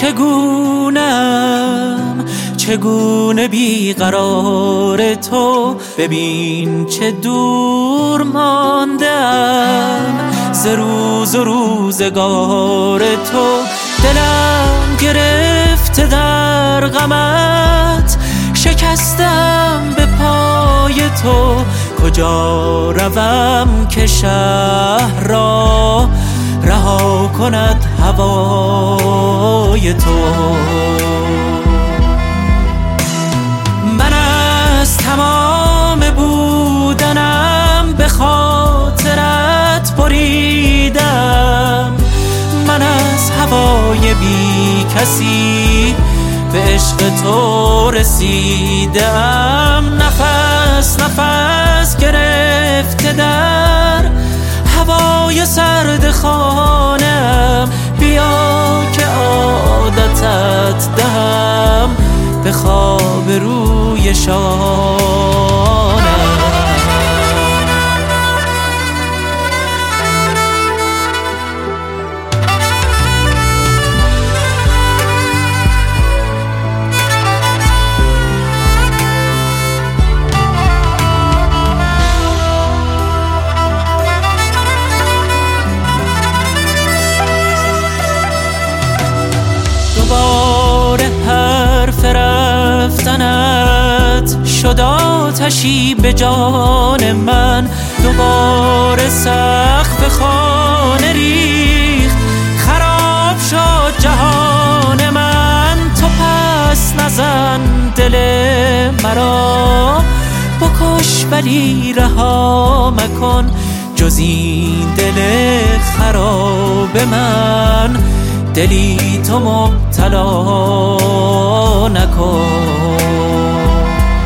چگونه بیقرار تو، ببین چه دور ماندم ز روز و روزگار تو. دلم گرفته در غمت، شکستم به پای تو. کجا روم که شهر را رها کند هوای تو. من از تمام بودنم به خاطرت بریدم. من از هوای بی کسی به عشق تو رسیدم. نفس نفس گرفته در هوای سرد خانم، بیا که عادتت دهم به خواب روی شانم. دوباره حرف رفتنت شد آتشی به جان من. دوباره سقف خانه ریخت، خراب شد جهان من. تو پس نزن دل مرا، بکش ولی رها مکن. جز این دل خراب من دلی تو مبتلا نکن.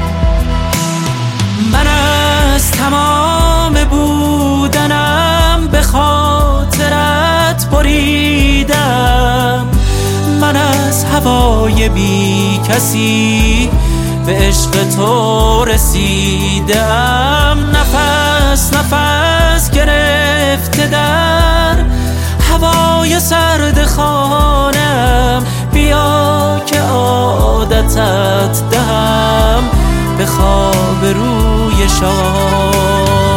من از تمام بودنم به خاطرت بریدم. من از هوای بی کسی به عشق تو رسیدم. نفس نفس گرفته در هوای سرد خانم، بیا که عادتت دهم به خواب روی شانم.